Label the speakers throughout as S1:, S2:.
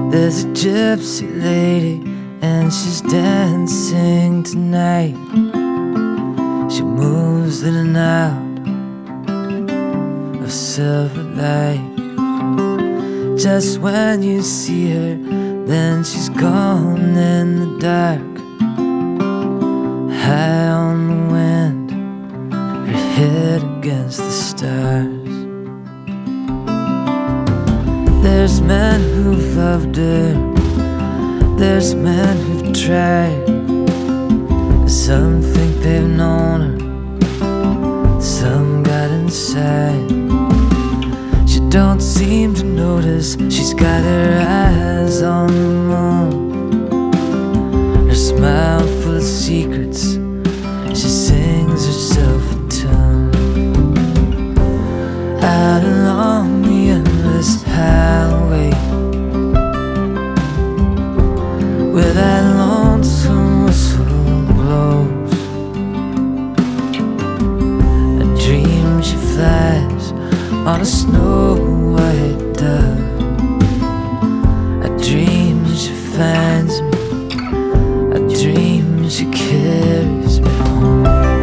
S1: There's a gypsy lady and she's dancing tonight. She moves in and out of silver light. Just when you see her, then she's gone in the dark. High on the wind, her head against the stars. There's men who've loved her, there's men who've tried. Some think they've known her, some got inside. She don't seem to notice she's got her eyes on the moon. Her smile full of secrets, she sings herself a tune. Out along the endless highway, where that lonesome whistle blows, a dream she flies on a snow-white dove. A dream she finds me, a dream she carries me home.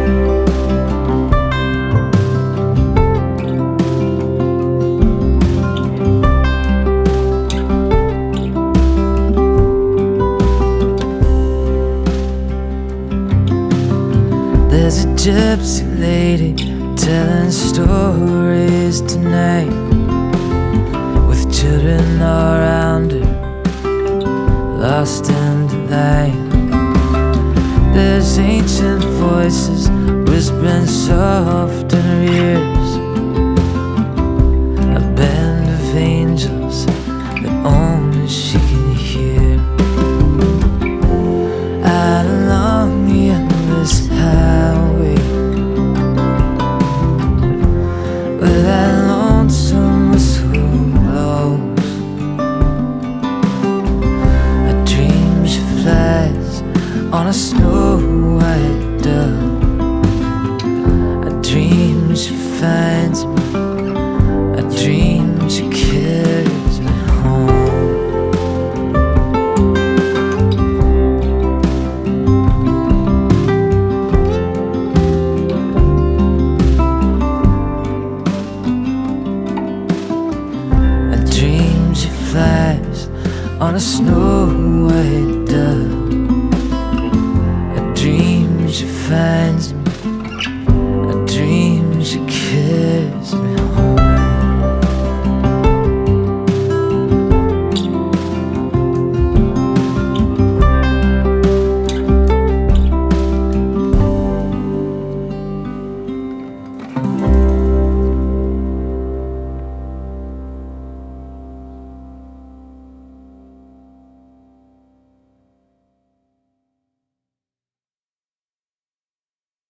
S1: There's a gypsy lady telling stories tonight, with children all around her, lost in delight. There's ancient voices whispering soft in her ears, a band of angels that only she can hear. Out along the endless highway, where that lonesome whistle blows, a dream she flies on a snow-white dove. A dream she finds me, a dream she carries me home. Flies on a snow-white dove. A dream she finds me,